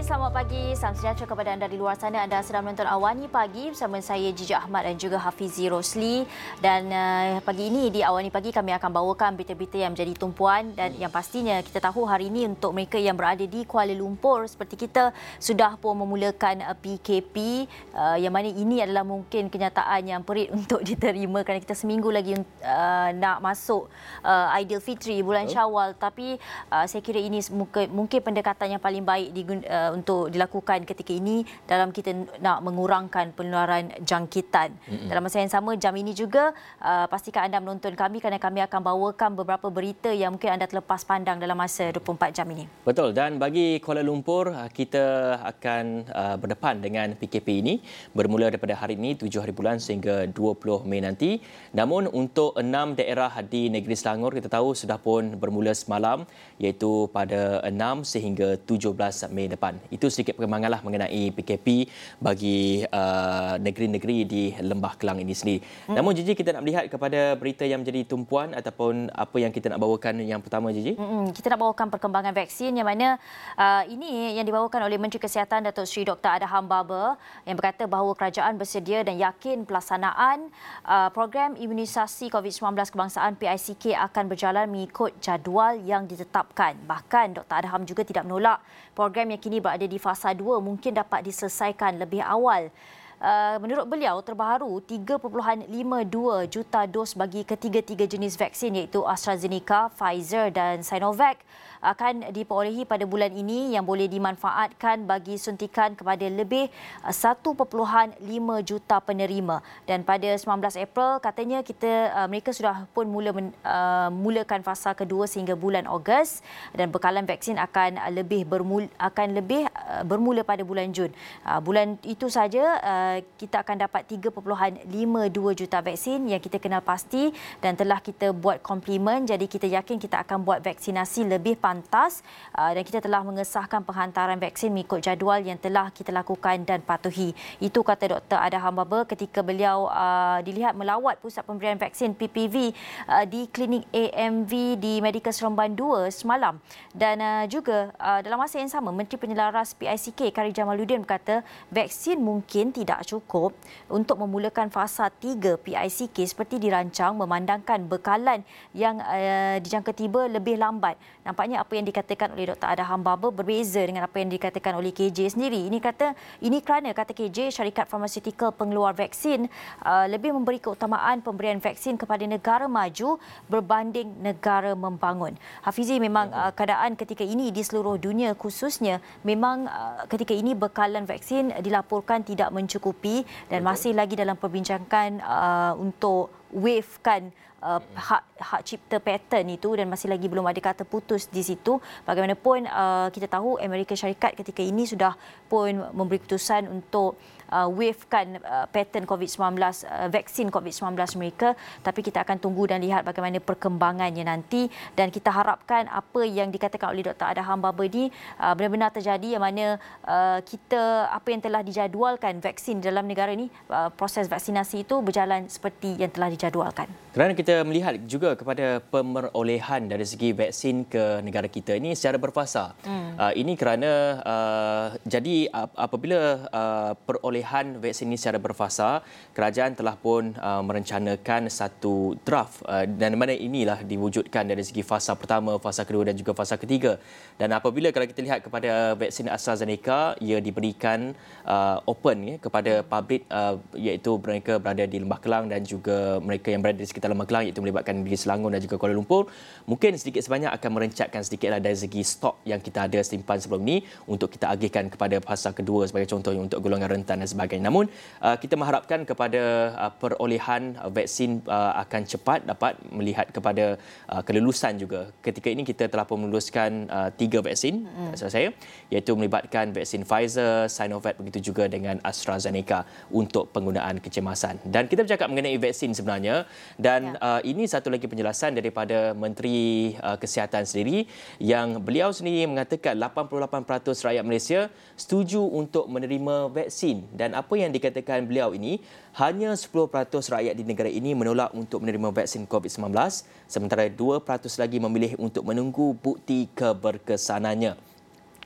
selamat pagi. Salam sejahtera kepada anda di luar sana. Anda sedang menonton Awani Pagi bersama saya Jijak Ahmad dan juga Hafizi Rosli. Dan pagi ini di Awani Pagi kami akan bawakan berita-berita yang menjadi tumpuan dan yang pastinya kita tahu hari ini untuk mereka yang berada di Kuala Lumpur seperti kita sudah pun memulakan PKP yang mana ini adalah mungkin kenyataan yang perit untuk diterima kerana kita seminggu lagi nak masuk Aidilfitri bulan Syawal, tapi saya kira ini mungkin pendekatan yang paling baik untuk dilakukan ketika ini dalam kita nak mengurangkan penularan jangkitan. Dalam masa yang sama, jam ini juga pastikan anda menonton kami kerana kami akan bawakan beberapa berita yang mungkin anda terlepas pandang dalam masa 24 jam ini. Betul, dan bagi Kuala Lumpur, kita akan berdepan dengan PKP ini bermula daripada hari ini 7 hari bulan sehingga 20 Mei nanti. Namun untuk 6 daerah di Negeri Selangor kita tahu sudah pun bermula semalam, iaitu pada 6 sehingga 17 Mei depan. Itu sedikit perkembanganlah mengenai PKP bagi negeri-negeri di Lembah Kelang ini sendiri. Namun Gigi, kita nak melihat kepada berita yang menjadi tumpuan ataupun apa yang kita nak bawakan yang pertama, Gigi. Kita nak bawakan perkembangan vaksin yang mana ini yang dibawakan oleh Menteri Kesihatan Datuk Seri Dr. Adham Baba yang berkata bahawa kerajaan bersedia dan yakin pelaksanaan program imunisasi COVID-19 kebangsaan PICK akan berjalan mengikut jadual yang ditetapkan. Bahkan Dr. Adham juga tidak menolak program yang kini berada di fasa 2 mungkin dapat diselesaikan lebih awal. Menurut beliau, terbaru 3.52 juta dos bagi ketiga-tiga jenis vaksin iaitu AstraZeneca, Pfizer dan Sinovac akan diperolehi pada bulan ini yang boleh dimanfaatkan bagi suntikan kepada lebih 1.5 juta penerima. Dan pada 19 April katanya mereka sudah pun mulakan fasa kedua sehingga bulan Ogos dan bekalan vaksin akan lebih bermula pada bulan Jun. Bulan itu saja kita akan dapat 3.52 juta vaksin yang kita kenal pasti dan telah kita buat komplimen, jadi kita yakin kita akan buat vaksinasi lebih pantas dan kita telah mengesahkan penghantaran vaksin mengikut jadual yang telah kita lakukan dan patuhi. Itu kata Dr. Adham Baba ketika beliau dilihat melawat pusat pemberian vaksin PPV di klinik AMV di Medical Seremban 2 semalam. Dan juga dalam masa yang sama, Menteri Penyelaras PICK Kari Jamaluddin berkata vaksin mungkin tidak cukup untuk memulakan fasa 3 PICK seperti dirancang memandangkan bekalan yang dijangka tiba lebih lambat. Nampaknya apa yang dikatakan oleh Dr. Adham Baba berbeza dengan apa yang dikatakan oleh KJ sendiri. Ini kerana kata KJ, syarikat farmaseutical pengeluar vaksin lebih memberi keutamaan pemberian vaksin kepada negara maju berbanding negara membangun. Hafizi, memang keadaan ketika ini di seluruh dunia khususnya memang ketika ini bekalan vaksin dilaporkan tidak mencukupi dan masih lagi dalam perbincangan untuk wavekan hak cipta patent itu dan masih lagi belum ada kata putus di situ. Bagaimanapun kita tahu Amerika Syarikat ketika ini sudah pun memberi keputusan untuk wavekan patent COVID-19, vaksin COVID-19 mereka, tapi kita akan tunggu dan lihat bagaimana perkembangannya nanti dan kita harapkan apa yang dikatakan oleh Dr. Adham Baba ini benar-benar terjadi, yang mana apa yang telah dijadualkan vaksin dalam negara ini, proses vaksinasi itu berjalan seperti yang telah dijadualkan. Kerana kita melihat juga kepada pemerolehan dari segi vaksin ke negara kita ini secara berfasa. Ini kerana jadi apabila perolehan vaksin ini secara berfasa, kerajaan telah pun merencanakan satu draft dan mana inilah diwujudkan dari segi fasa pertama, fasa kedua dan juga fasa ketiga. Dan apabila kalau kita lihat kepada vaksin AstraZeneca, ia diberikan open kepada publik, iaitu mereka berada di Lembah Kelang dan juga mereka yang berada di sekitar Lembah Kelang, iaitu melibatkan Negeri Selangor dan juga Kuala Lumpur. Mungkin sedikit sebanyak akan merencatkan sedikitlah dari segi stok yang kita ada simpan sebelum ini untuk kita agihkan kepada fasa kedua sebagai contohnya untuk golongan rentan dan sebagainya. Namun kita mengharapkan kepada perolehan vaksin akan cepat dapat melihat kepada kelulusan juga. Ketika ini kita telah pun meluluskan 3 vaksin iaitu melibatkan vaksin Pfizer, Sinovac begitu juga dengan AstraZeneca untuk penggunaan kecemasan. Dan kita bercakap mengenai vaksin sebenarnya dan ini satu lagi penjelasan daripada Menteri Kesihatan sendiri yang beliau sendiri mengatakan 88% rakyat Malaysia setuju untuk menerima vaksin dan apa yang dikatakan beliau ini, hanya 10% rakyat di negara ini menolak untuk menerima vaksin COVID-19 sementara 2% lagi memilih untuk menunggu bukti keberkesanannya.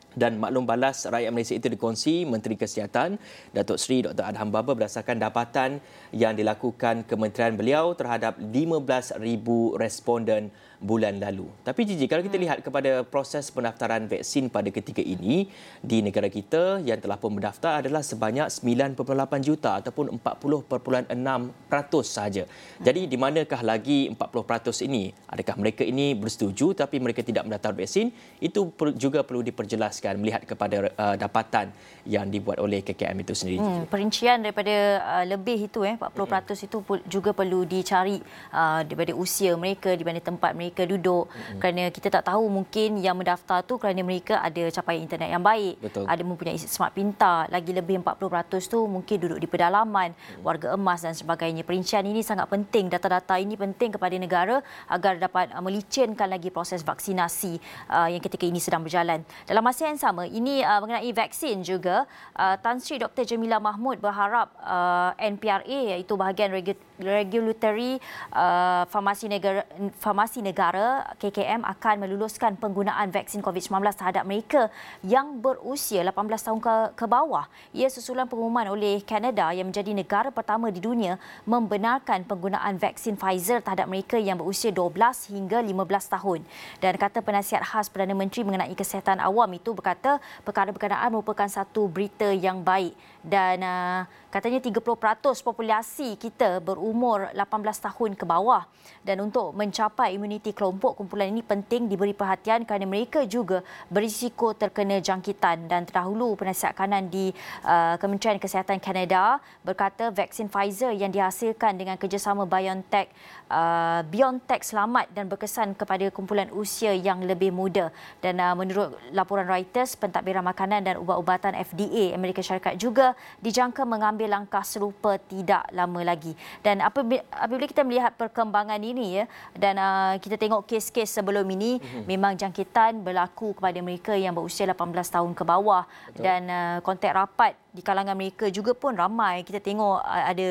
Dan maklum balas rakyat Malaysia itu dikongsi Menteri Kesihatan Datuk Seri Dr. Adham Baba berdasarkan dapatan yang dilakukan kementerian beliau terhadap 15,000 responden bulan lalu. Tapi Gigi, kalau kita lihat kepada proses pendaftaran vaksin pada ketika ini di negara kita, yang telah pun mendaftar adalah sebanyak 9.8 juta ataupun 40.6% sahaja. Jadi di manakah lagi 40% ini? Adakah mereka ini bersetuju tapi mereka tidak mendaftar vaksin? Itu juga perlu diperjelaskan melihat kepada dapatan yang dibuat oleh KKM itu sendiri. Perincian daripada lebih itu 40% itu juga perlu dicari daripada usia mereka, di mana tempat mereka duduk, kerana kita tak tahu, mungkin yang mendaftar tu kerana mereka ada capaian internet yang baik. Betul. Ada mempunyai smart pintar, lagi lebih 40% tu mungkin duduk di pedalaman, warga emas dan sebagainya. Perincian ini sangat penting, data-data ini penting kepada negara agar dapat melicinkan lagi proses vaksinasi yang ketika ini sedang berjalan. Dalam masa yang sama, ini mengenai vaksin juga, Tan Sri Dr. Jamilah Mahmud berharap NPRA, iaitu bahagian Regulatory Farmasi Negara KKM, akan meluluskan penggunaan vaksin COVID-19 terhadap mereka yang berusia 18 tahun ke bawah. Ia susulan pengumuman oleh Kanada yang menjadi negara pertama di dunia membenarkan penggunaan vaksin Pfizer terhadap mereka yang berusia 12 hingga 15 tahun. Dan kata penasihat khas Perdana Menteri mengenai kesihatan awam itu berkata perkara berkenaan merupakan satu berita yang baik, dan katanya 30% populasi kita berumur 18 tahun ke bawah, dan untuk mencapai imuniti kelompok, kumpulan ini penting diberi perhatian kerana mereka juga berisiko terkena jangkitan. Dan terdahulu penasihat kanan di Kementerian Kesihatan Kanada berkata vaksin Pfizer yang dihasilkan dengan kerjasama BioNTech selamat dan berkesan kepada kumpulan usia yang lebih muda. Dan menurut laporan Reuters, pentadbiran makanan dan ubat-ubatan FDA Amerika Syarikat juga dijangka mengambil langkah serupa tidak lama lagi. Dan apabila kita melihat perkembangan ini dan kita tengok kes-kes sebelum ini, memang jangkitan berlaku kepada mereka yang berusia 18 tahun ke bawah. Betul. Dan kontak rapat di kalangan mereka juga pun ramai. Kita tengok ada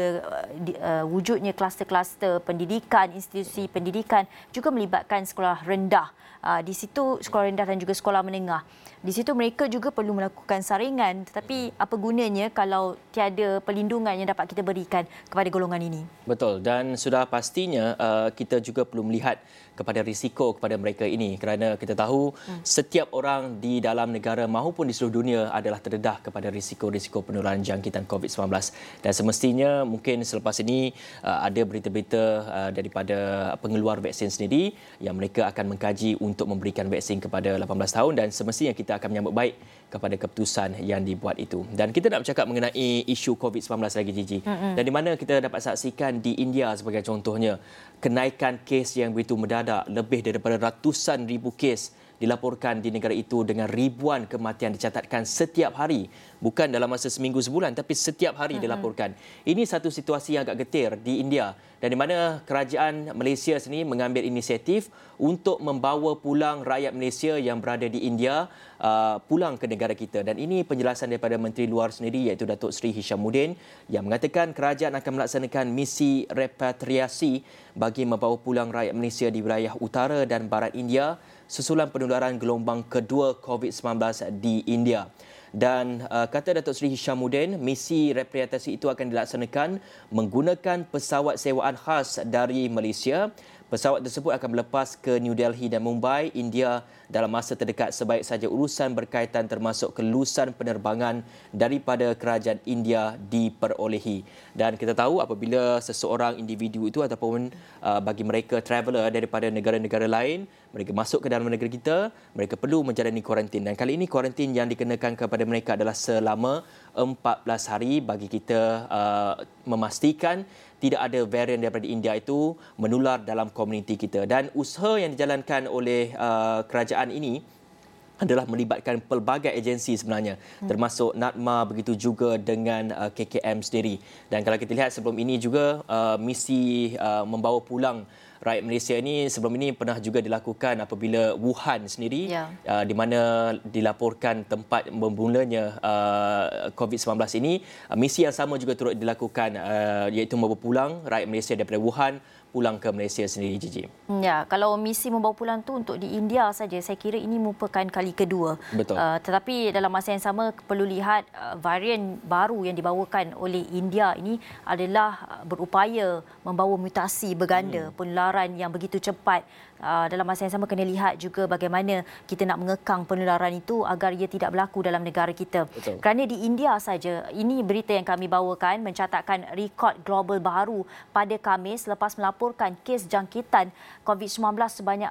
wujudnya kluster-kluster pendidikan, institusi pendidikan juga melibatkan sekolah rendah. Di situ sekolah rendah dan juga sekolah menengah. Di situ mereka juga perlu melakukan saringan, tetapi apa gunanya kalau tiada perlindungan yang dapat kita berikan kepada golongan ini? Betul, dan sudah pastinya kita juga perlu melihat kepada risiko kepada mereka ini, kerana kita tahu setiap orang di dalam negara maupun di seluruh dunia adalah terdedah kepada risiko-risiko penularan jangkitan COVID-19, dan semestinya mungkin selepas ini ada berita-berita daripada pengeluar vaksin sendiri yang mereka akan mengkaji untuk memberikan vaksin kepada 18 tahun, dan semestinya kita akan menyambut baik kepada keputusan yang dibuat itu. Dan kita nak bercakap mengenai isu COVID-19 lagi, Gigi. Dan di mana kita dapat saksikan di India sebagai contohnya, kenaikan kes yang begitu mendadak, lebih daripada ratusan ribu kes dilaporkan di negara itu dengan ribuan kematian dicatatkan setiap hari. Bukan dalam masa seminggu sebulan, tapi setiap hari dilaporkan. Ini satu situasi yang agak getir di India, dan di mana kerajaan Malaysia sendiri mengambil inisiatif untuk membawa pulang rakyat Malaysia yang berada di India pulang ke negara kita. Dan ini penjelasan daripada Menteri Luar sendiri, iaitu Datuk Seri Hishamuddin, yang mengatakan kerajaan akan melaksanakan misi repatriasi bagi membawa pulang rakyat Malaysia di wilayah utara dan barat India susulan penularan gelombang kedua COVID-19 di India. Dan kata Datuk Seri Hishamuddin, misi repatriasi itu akan dilaksanakan menggunakan pesawat sewaan khas dari Malaysia. Pesawat tersebut akan melepas ke New Delhi dan Mumbai, India dalam masa terdekat sebaik saja urusan berkaitan termasuk kelulusan penerbangan daripada kerajaan India diperolehi. Dan kita tahu apabila seseorang individu itu ataupun bagi mereka traveller daripada negara-negara lain, mereka masuk ke dalam negara kita, mereka perlu menjalani kuarantin. Dan kali ini kuarantin yang dikenakan kepada mereka adalah selama 14 hari bagi kita memastikan tidak ada varian daripada India itu menular dalam komuniti kita. Dan usaha yang dijalankan oleh kerajaan ini adalah melibatkan pelbagai agensi sebenarnya, termasuk NADMA, begitu juga dengan KKM sendiri. Dan kalau kita lihat sebelum ini juga misi membawa pulang rakyat Malaysia ini sebelum ini pernah juga dilakukan apabila Wuhan sendiri, di mana dilaporkan tempat bermulanya COVID-19 ini. Misi yang sama juga turut dilakukan, iaitu membawa pulang rakyat Malaysia daripada Wuhan pulang ke Malaysia sendiri, Gigi. Ya, kalau misi membawa pulang tu untuk di India saja, saya kira ini merupakan kali kedua. Betul. Tetapi dalam masa yang sama perlu lihat varian baru yang dibawakan oleh India ini adalah berupaya membawa mutasi berganda, penularan yang begitu cepat. Dalam masa yang sama kena lihat juga bagaimana kita nak mengekang penularan itu agar ia tidak berlaku dalam negara kita. Betul. Kerana di India saja, ini berita yang kami bawakan mencatatkan rekod global baru pada Khamis selepas melaporkan kes jangkitan COVID-19 sebanyak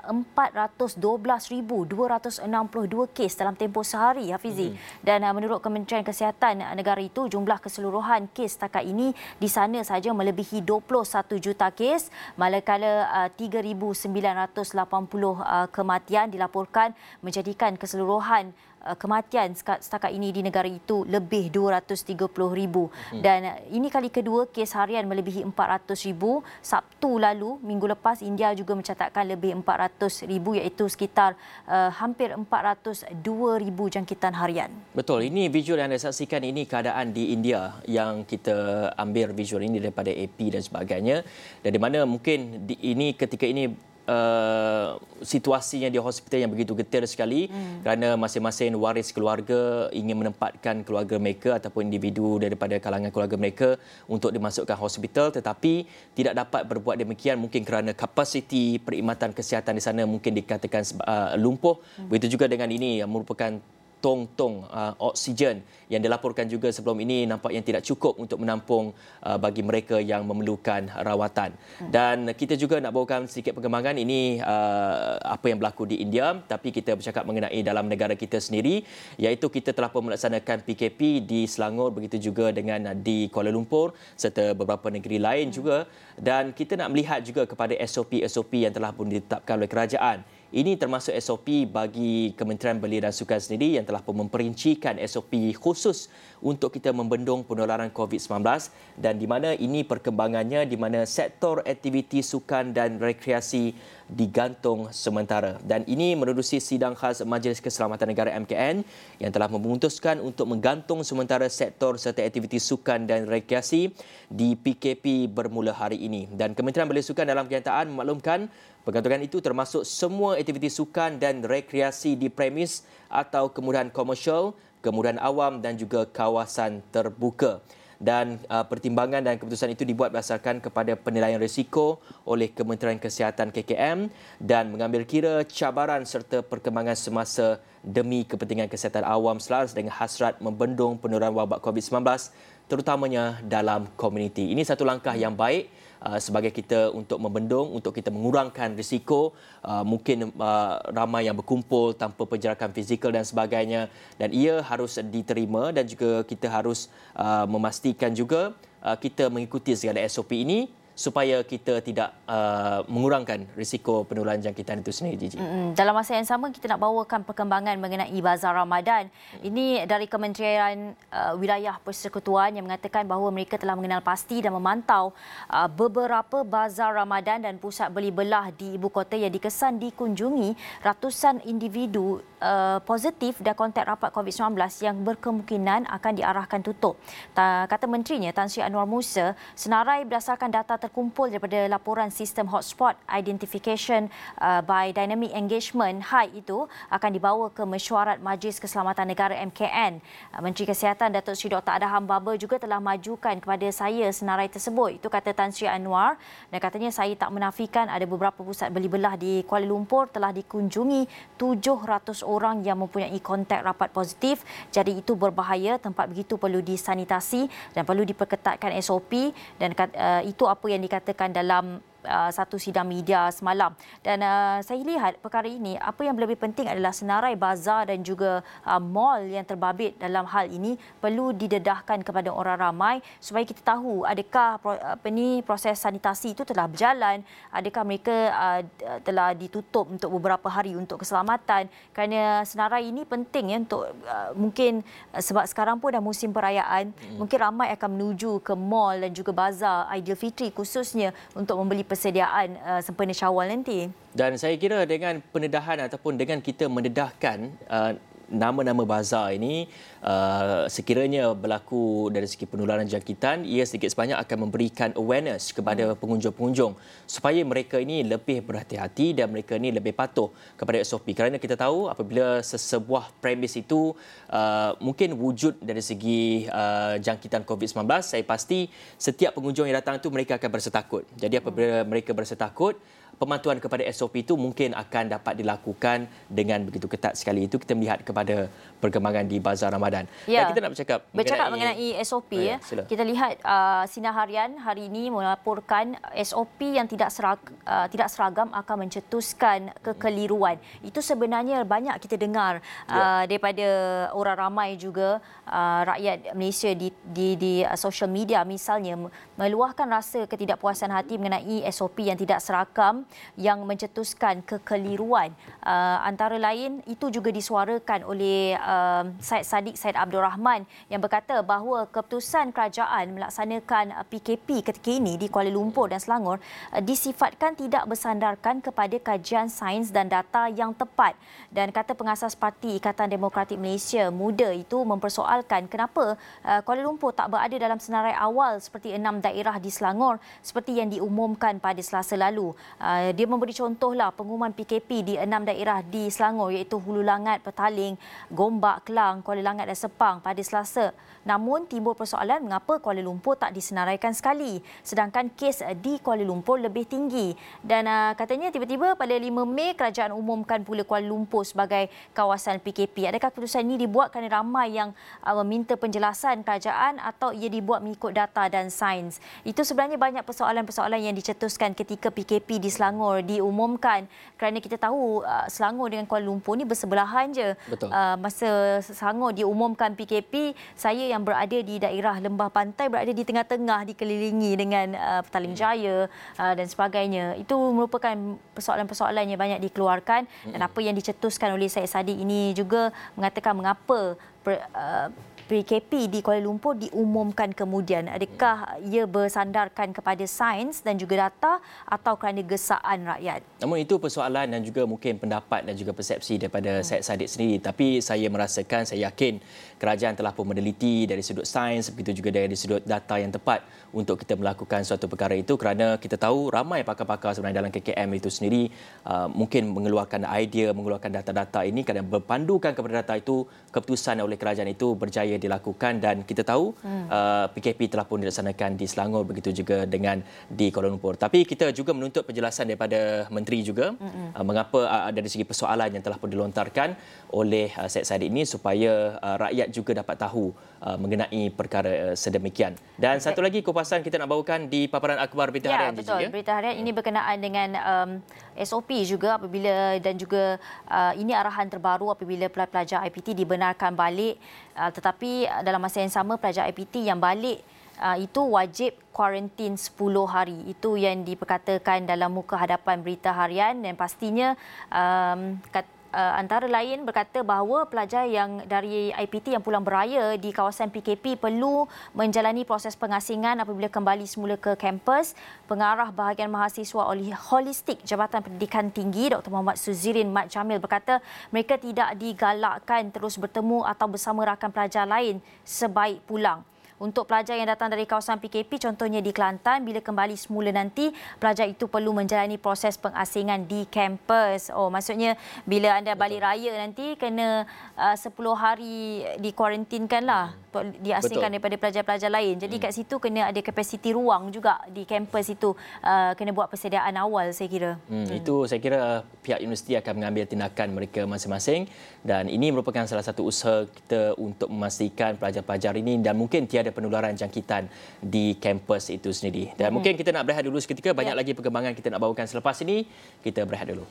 412,262 kes dalam tempoh sehari, Hafizi. Dan menurut Kementerian Kesihatan negara itu, jumlah keseluruhan kes setakat ini di sana saja melebihi 21 juta kes, manakala 3,980 kematian dilaporkan, menjadikan keseluruhan kematian setakat ini di negara itu lebih 230,000. Dan ini kali kedua kes harian melebihi 400,000. Sabtu lalu, minggu lepas, India juga mencatatkan lebih 400,000, iaitu sekitar hampir 402,000 jangkitan harian. Betul, ini visual yang anda saksikan ini keadaan di India yang kita ambil visual ini daripada AP dan sebagainya. Dan di mana mungkin ini ketika ini situasinya di hospital yang begitu getir sekali kerana masing-masing waris keluarga ingin menempatkan keluarga mereka ataupun individu daripada kalangan keluarga mereka untuk dimasukkan hospital, tetapi tidak dapat berbuat demikian mungkin kerana kapasiti perkhidmatan kesihatan di sana mungkin dikatakan lumpuh. Begitu juga dengan ini yang merupakan tong-tong oksigen yang dilaporkan juga sebelum ini nampaknya tidak cukup untuk menampung bagi mereka yang memerlukan rawatan. Dan kita juga nak bawakan sedikit perkembangan ini apa yang berlaku di India, tapi kita bercakap mengenai dalam negara kita sendiri, iaitu kita telah pun melaksanakan PKP di Selangor, begitu juga dengan di Kuala Lumpur serta beberapa negeri lain juga, dan kita nak melihat juga kepada SOP-SOP yang telah pun ditetapkan oleh kerajaan. Ini termasuk SOP bagi Kementerian Belia dan Sukan sendiri yang telah pun memperincikan SOP khusus untuk kita membendung penularan COVID-19, dan di mana ini perkembangannya di mana sektor aktiviti sukan dan rekreasi digantung sementara. Dan ini menerusi sidang khas Majlis Keselamatan Negara MKN yang telah memutuskan untuk menggantung sementara sektor serta aktiviti sukan dan rekreasi di PKP bermula hari ini. Dan Kementerian Belia Sukan dalam kenyataan memaklumkan pergantungan itu termasuk semua aktiviti sukan dan rekreasi di premis atau kemudahan komersial, kemudahan awam dan juga kawasan terbuka. Dan pertimbangan dan keputusan itu dibuat berdasarkan kepada penilaian risiko oleh Kementerian Kesihatan KKM dan mengambil kira cabaran serta perkembangan semasa demi kepentingan kesihatan awam selaras dengan hasrat membendung penularan wabak COVID-19 terutamanya dalam komuniti. Ini satu langkah yang baik sebagai kita untuk membendung, untuk kita mengurangkan risiko, mungkin ramai yang berkumpul tanpa perjarakan fizikal dan sebagainya, dan ia harus diterima dan juga kita harus memastikan juga kita mengikuti segala SOP ini supaya kita tidak mengurangkan risiko penularan jangkitan itu sendiri, Gigi. Dalam masa yang sama, kita nak bawakan perkembangan mengenai Bazar Ramadan. Ini dari Kementerian Wilayah Persekutuan yang mengatakan bahawa mereka telah mengenal pasti dan memantau beberapa bazar Ramadan dan pusat beli belah di ibu kota yang dikesan dikunjungi ratusan individu positif dan kontak rapat COVID-19 yang berkemungkinan akan diarahkan tutup. Kata menterinya Tan Sri Anwar Musa, senarai berdasarkan data terkumpul daripada laporan sistem hotspot identification by dynamic engagement HIDE itu akan dibawa ke mesyuarat Majlis Keselamatan Negara MKN. Menteri Kesihatan Datuk Seri Dr. Adham Baba juga telah majukan kepada saya senarai tersebut. Itu kata Tan Sri Anwar, dan katanya saya tak menafikan ada beberapa pusat beli belah di Kuala Lumpur telah dikunjungi 700 orang yang mempunyai kontak rapat positif. Jadi itu berbahaya, tempat begitu perlu disanitasi dan perlu diperketatkan SOP, dan itu apa yang dikatakan dalam satu sidang media semalam. Dan saya lihat perkara ini, apa yang lebih penting adalah senarai bazar dan juga mall yang terbabit dalam hal ini perlu didedahkan kepada orang ramai supaya kita tahu adakah proses sanitasi itu telah berjalan, adakah mereka telah ditutup untuk beberapa hari untuk keselamatan, kerana senarai ini penting ya untuk mungkin sebab sekarang pun dah musim perayaan, mungkin ramai akan menuju ke mall dan juga bazar Aidilfitri khususnya untuk membeli persediaan sempena Syawal nanti. Dan saya kira dengan pendedahan ataupun dengan kita mendedahkan nama-nama bazar ini sekiranya berlaku dari segi penularan jangkitan, ia sedikit sebanyak akan memberikan awareness kepada pengunjung-pengunjung supaya mereka ini lebih berhati-hati dan mereka ini lebih patuh kepada SOP. Kerana kita tahu apabila sesebuah premis itu mungkin wujud dari segi jangkitan COVID-19, saya pasti setiap pengunjung yang datang itu mereka akan berasa takut. Jadi apabila mereka berasa takut, pematuhan kepada SOP itu mungkin akan dapat dilakukan dengan begitu ketat sekali. Itu kita melihat kepada perkembangan di Bazar Ramadan. Ya. Dan kita nak bercakap mengenai SOP. Sila. Kita lihat Sinar Harian hari ini melaporkan SOP yang tidak seragam akan mencetuskan kekeliruan. Itu sebenarnya banyak kita dengar daripada orang ramai juga rakyat Malaysia di social media misalnya meluahkan rasa ketidakpuasan hati mengenai SOP yang tidak seragam yang mencetuskan kekeliruan. Antara lain itu juga disuarakan oleh Syed Saddiq Syed Abdul Rahman yang berkata bahawa keputusan kerajaan melaksanakan PKP ketika ini di Kuala Lumpur dan Selangor disifatkan tidak bersandarkan kepada kajian sains dan data yang tepat. Dan kata pengasas Parti Ikatan Demokratik Malaysia Muda itu mempersoalkan kenapa Kuala Lumpur tak berada dalam senarai awal seperti 6 daerah di Selangor seperti yang diumumkan pada Selasa lalu. Dia memberi contohlah pengumuman PKP di 6 daerah di Selangor iaitu Hulu Langat, Petaling, Gombak, Kelang, Kuala Langat dan Sepang pada Selasa. Namun timbul persoalan mengapa Kuala Lumpur tak disenaraikan sekali sedangkan kes di Kuala Lumpur lebih tinggi. Dan katanya tiba-tiba pada 5 Mei kerajaan umumkan pula Kuala Lumpur sebagai kawasan PKP. Adakah keputusan ini dibuat kerana ramai yang meminta penjelasan kerajaan atau ia dibuat mengikut data dan sains? Itu sebenarnya banyak persoalan-persoalan yang dicetuskan ketika PKP di Selangor diumumkan kerana kita tahu Selangor dengan Kuala Lumpur ni bersebelahan je. Betul. Masa Selangor diumumkan PKP, saya yang berada di daerah lembah pantai berada di tengah-tengah dikelilingi dengan Petaling Jaya dan sebagainya. Itu merupakan persoalan-persoalan yang banyak dikeluarkan dan apa yang dicetuskan oleh Syed Saddiq ini juga mengatakan mengapa PKP di Kuala Lumpur diumumkan kemudian. Adakah ia bersandarkan kepada sains dan juga data atau kerana gesaan rakyat? Namun itu persoalan dan juga mungkin pendapat dan juga persepsi daripada Syed Saddiq sendiri. Tapi saya merasakan, saya yakin kerajaan telah pun meneliti dari sudut sains begitu juga dari sudut data yang tepat untuk kita melakukan suatu perkara itu kerana kita tahu ramai pakar-pakar sebenarnya dalam KKM itu sendiri mungkin mengeluarkan idea, mengeluarkan data-data ini kerana berpandukan kepada data itu keputusan oleh kerajaan itu berjaya dilakukan dan kita tahu PKP telah pun dilaksanakan di Selangor begitu juga dengan di Kuala Lumpur. Tapi kita juga menuntut penjelasan daripada menteri juga mengapa dari segi persoalan yang telah pun dilontarkan oleh Syed Saddiq ini supaya rakyat juga dapat tahu mengenai perkara sedemikian. Dan satu lagi kupasan kita nak bawakan di paparan akhbar Berita Harian. Ya, betul. Berita Harian ini berkenaan dengan SOP juga apabila dan juga ini arahan terbaru apabila pelajar IPT dibenarkan balik tetapi dalam masa yang sama pelajar IPT yang balik itu wajib kuarantin 10 hari. Itu yang diperkatakan dalam muka hadapan Berita Harian dan pastinya antara lain berkata bahawa pelajar yang dari IPT yang pulang beraya di kawasan PKP perlu menjalani proses pengasingan apabila kembali semula ke kampus. Pengarah bahagian mahasiswa holistik Jabatan Pendidikan Tinggi Dr. Muhammad Suzirin Mat Jamil berkata mereka tidak digalakkan terus bertemu atau bersama rakan pelajar lain sebaik pulang. Untuk pelajar yang datang dari kawasan PKP, contohnya di Kelantan, bila kembali semula nanti, pelajar itu perlu menjalani proses pengasingan di kampus. Oh, maksudnya bila anda balik raya nanti, kena 10 hari dikuarantinkanlah, diasingkan daripada pelajar-pelajar lain. Jadi kat situ kena ada kapasiti ruang juga di kampus itu. Kena buat persediaan awal, saya kira. Itu saya kira pihak universiti akan mengambil tindakan mereka masing-masing dan ini merupakan salah satu usaha kita untuk memastikan pelajar-pelajar ini dan mungkin tiada penularan jangkitan di kampus itu sendiri. Dan mungkin kita nak berehat dulu seketika. Banyak lagi perkembangan kita nak bawakan selepas ini. Kita berehat dulu.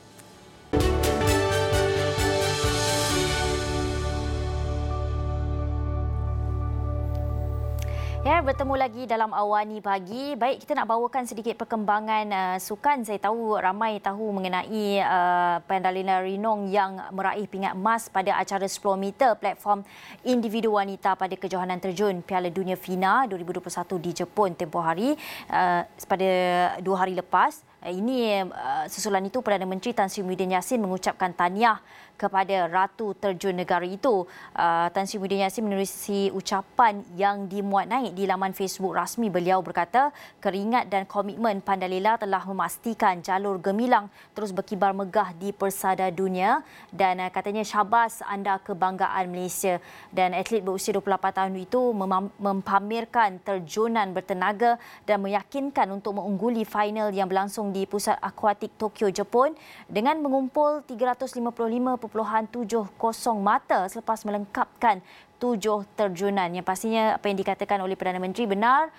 Ya, bertemu lagi dalam Awani Pagi. Baik, kita nak bawakan sedikit perkembangan sukan. Saya tahu ramai tahu mengenai Pandalina Rinong yang meraih pingat emas pada acara 10 meter platform individu wanita pada kejohanan terjun Piala Dunia FINA 2021 di Jepun tempoh hari pada 2 hari lepas. Ini susulan itu Perdana Menteri Tan Sri Muhyiddin Yassin mengucapkan tahniah kepada Ratu Terjun Negara itu. Tan Sri Muhyiddin Yassin menerusi ucapan yang dimuat naik di laman Facebook rasmi. Beliau berkata, keringat dan komitmen Pandalela telah memastikan jalur gemilang terus berkibar megah di persada dunia, dan katanya syabas anda kebanggaan Malaysia. Dan atlet berusia 28 tahun itu mempamerkan terjunan bertenaga dan meyakinkan untuk mengungguli final yang berlangsung di Pusat Akuatik Tokyo, Jepun dengan mengumpul 355.70 mata selepas melengkapkan 7 terjunan. Yang pastinya apa yang dikatakan oleh Perdana Menteri benar.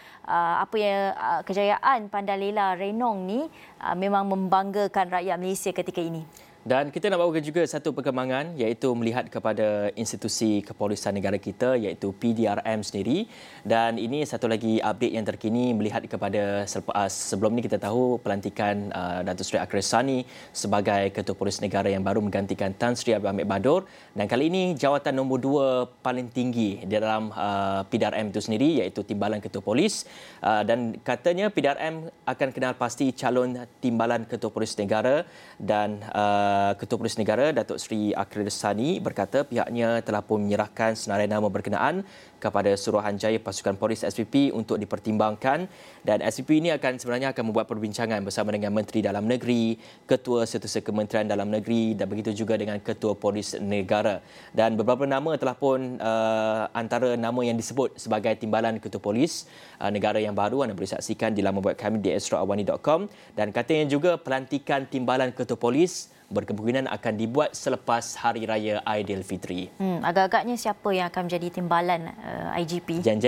Kejayaan Pandalela Renong ni memang membanggakan rakyat Malaysia ketika ini. Dan kita nak bawakan juga satu perkembangan, iaitu melihat kepada institusi kepolisian negara kita, iaitu PDRM sendiri. Dan ini satu lagi update yang terkini melihat kepada sebelum ini kita tahu pelantikan Datuk Seri Akhiris Sani sebagai Ketua Polis Negara yang baru menggantikan Tan Sri Abdul Hamid Badur. Dan kali ini jawatan nombor 2 paling tinggi di dalam PDRM itu sendiri, iaitu Timbalan Ketua Polis. Dan katanya PDRM akan kenal pasti calon Timbalan Ketua Polis Negara, dan Ketua Polis Negara Datuk Seri Akhiris Sani berkata pihaknya telah pun menyerahkan senarai nama berkenaan kepada Suruhanjaya Pasukan Polis SPP untuk dipertimbangkan, dan SPP ini sebenarnya akan membuat perbincangan bersama dengan Menteri Dalam Negeri, Ketua Setiausaha Kementerian Dalam Negeri dan begitu juga dengan Ketua Polis Negara. Dan beberapa nama telah pun antara nama yang disebut sebagai Timbalan Ketua Polis Negara yang baru anda boleh saksikan di laman web kami di astroawani.com, dan katanya juga pelantikan Timbalan Ketua Polis berkemungkinan akan dibuat selepas Hari Raya Aidilfitri. Agak-agaknya siapa yang akan menjadi timbalan IGP? Jeng.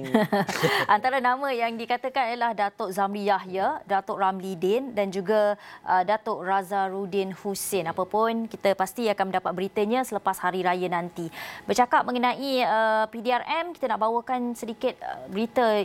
Antara nama yang dikatakan adalah Datuk Zamri Yahya, Datuk Ramli Din dan juga Datuk Razarudin Hussein. Apapun, kita pasti akan mendapat beritanya selepas Hari Raya nanti. Bercakap mengenai PDRM, kita nak bawakan sedikit berita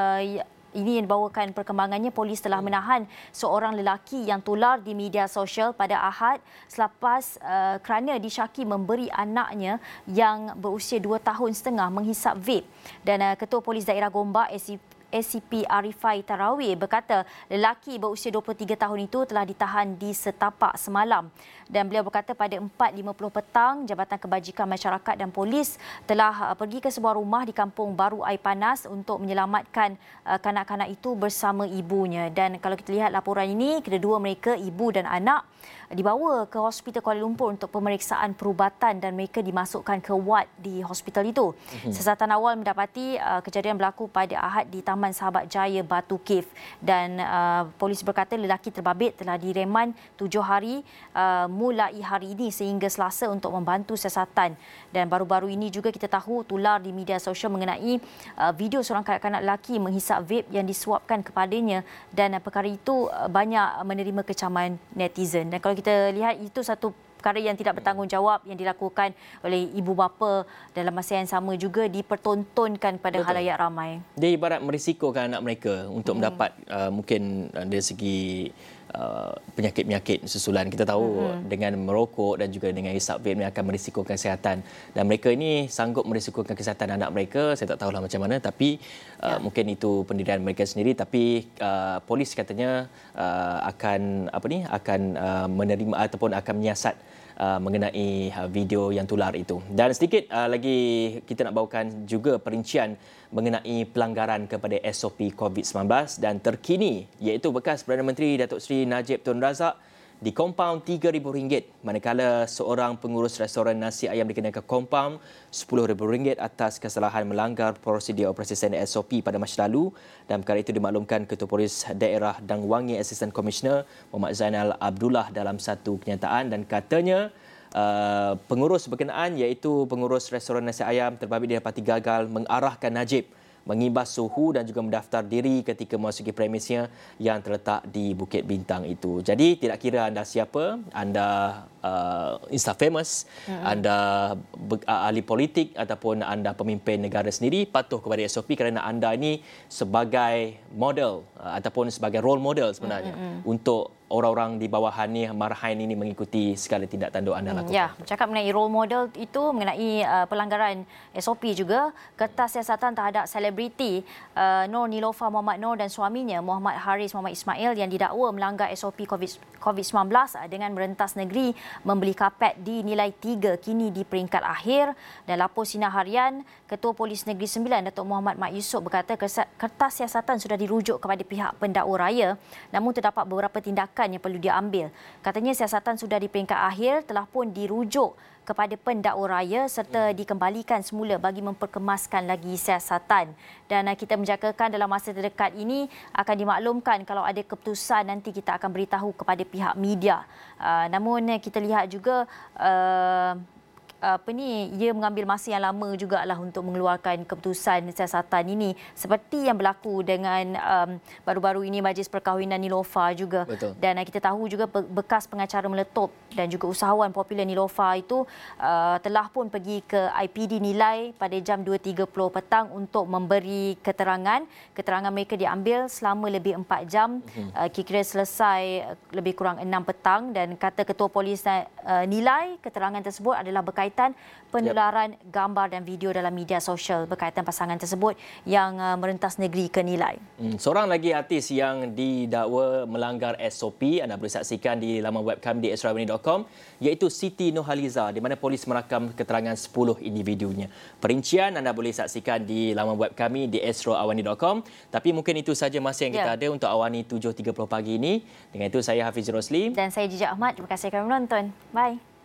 ini yang dibawakan perkembangannya. Polis telah menahan seorang lelaki yang tular di media sosial pada Ahad selepas kerana disyaki memberi anaknya yang berusia 2 tahun setengah menghisap vape. Dan Ketua Polis Daerah Gombak ACP Arifai Tarawih berkata lelaki berusia 23 tahun itu telah ditahan di setapak semalam. Dan beliau berkata pada 4.50 petang, Jabatan Kebajikan Masyarakat dan polis telah pergi ke sebuah rumah di Kampung Baru Air Panas untuk menyelamatkan kanak-kanak itu bersama ibunya. Dan kalau kita lihat laporan ini, kedua mereka, ibu dan anak, dibawa ke Hospital Kuala Lumpur untuk pemeriksaan perubatan dan mereka dimasukkan ke ward di hospital itu. Siasatan awal mendapati kejadian berlaku pada Ahad di Taman Sahabat Jaya, Batu Cave, dan polis berkata lelaki terbabit telah direman 7 hari mulai hari ini sehingga Selasa untuk membantu siasatan. Dan baru-baru ini juga kita tahu tular di media sosial mengenai video seorang kanak-kanak lelaki menghisap vape yang disuapkan kepadanya, dan perkara itu banyak menerima kecaman netizen. Dan kalau kita lihat, itu satu perkara yang tidak bertanggungjawab yang dilakukan oleh ibu bapa dalam masa yang sama juga dipertontonkan pada khalayak ramai. Dia ibarat merisikokan anak mereka untuk mendapat mungkin dari segi penyakit-penyakit susulan. Kita tahu dengan merokok dan juga dengan hisap vape ini akan merisikokan kesihatan, dan mereka ini sanggup merisikokan kesihatan anak mereka. Saya tak tahulah macam mana, tapi mungkin itu pendirian mereka sendiri. Tapi polis katanya akan menerima ataupun akan menyiasat mengenai video yang tular itu. Dan sedikit lagi kita nak bawakan juga perincian mengenai pelanggaran kepada SOP COVID-19 dan terkini, iaitu bekas Perdana Menteri Datuk Seri Najib Tun Razak dikompaun RM3,000, manakala seorang pengurus restoran nasi ayam dikenakan kompaun RM10,000 atas kesalahan melanggar prosedur operasi standard SOP pada masa lalu. Dan perkara itu dimaklumkan Ketua Polis Daerah Dang Wangi Assistant Commissioner Muhammad Zainal Abdullah dalam satu kenyataan, dan katanya pengurus berkenaan, iaitu pengurus restoran nasi ayam, terbabit didapati gagal mengarahkan Najib mengimbas suhu dan juga mendaftar diri ketika memasuki premisnya yang terletak di Bukit Bintang itu. Jadi tidak kira anda siapa, anda Insta famous, anda ahli politik ataupun anda pemimpin negara sendiri, patuh kepada SOP kerana anda ini sebagai model ataupun sebagai role model sebenarnya untuk orang-orang di bawahan ni, marahan ini mengikuti segala tindak tanduk anda lakukan. Ya, bercakap mengenai role model itu, mengenai pelanggaran SOP juga, kertas siasatan terhadap selebriti Nur Niloufar Mohamed Noor dan suaminya Muhammad Haris Muhammad Ismail yang didakwa melanggar SOP COVID-19 dengan merentas negeri membeli kapet di nilai 3 kini di peringkat akhir. Dan lapor Sinar Harian, Ketua Polis Negeri Sembilan Datuk Muhammad Mat Yusof berkata kertas siasatan sudah dirujuk kepada pihak pendakwa raya, namun terdapat beberapa tindakan yang perlu diambil. Katanya siasatan sudah di peringkat akhir telah pun dirujuk kepada pendakwa raya serta dikembalikan semula bagi memperkemaskan lagi siasatan. Dan kita menjangkakan dalam masa terdekat ini akan dimaklumkan kalau ada keputusan, nanti kita akan beritahu kepada pihak media. Namun kita lihat juga ia mengambil masa yang lama jugalah untuk mengeluarkan keputusan siasatan ini, seperti yang berlaku dengan baru-baru ini Majlis Perkahwinan Niloufar juga. Betul. Dan kita tahu juga bekas pengacara meletup dan juga usahawan popular Niloufar itu telah pun pergi ke IPD Nilai pada jam 2.30 petang untuk memberi keterangan mereka diambil selama lebih 4 jam, kira-kira selesai lebih kurang 6 petang. Dan kata Ketua Polis Nilai, keterangan tersebut adalah berkaitan penularan gambar dan video dalam media sosial berkaitan pasangan tersebut yang merentas negeri ke Nilai. Seorang lagi artis yang didakwa melanggar SOP, anda boleh saksikan di laman web kami di astroawani.com, iaitu Siti Nurhaliza, di mana polis merakam keterangan 10 individunya. Perincian anda boleh saksikan di laman web kami di astroawani.com. Tapi mungkin itu saja masa yang kita ada untuk Awani 7.30 pagi ini. Dengan itu saya Hafiz Rosli. Dan saya Jijak Ahmad. Terima kasih kerana menonton. Bye.